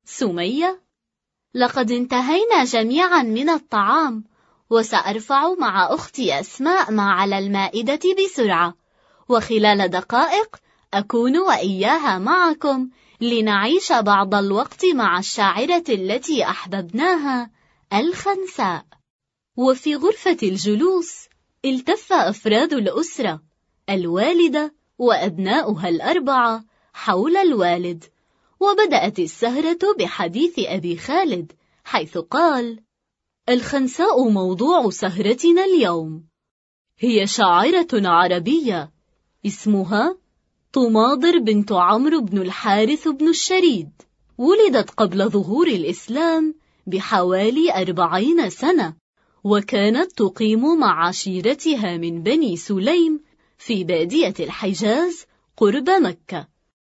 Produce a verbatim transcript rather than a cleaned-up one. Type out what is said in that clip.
سمية: لقد انتهينا جميعا من الطعام، وسأرفع مع أختي أسماء ما على المائدة بسرعة، وخلال دقائق أكون وإياها معكم لنعيش بعض الوقت مع الشاعرة التي أحببناها، الخنساء. وفي غرفة الجلوس التف أفراد الأسرة، الوالدة وأبناؤها الأربعة، حول الوالد، وبدأت السهرة بحديث أبي خالد، حيث قال: الخنساء موضوع سهرتنا اليوم. هي شاعرة عربية اسمها طماضر بنت عمرو بن الحارث بن الشريد، ولدت قبل ظهور الإسلام بحوالي أربعين سنة، وكانت تقيم مع عشيرتها من بني سليم في بادية الحجاز قرب مكة.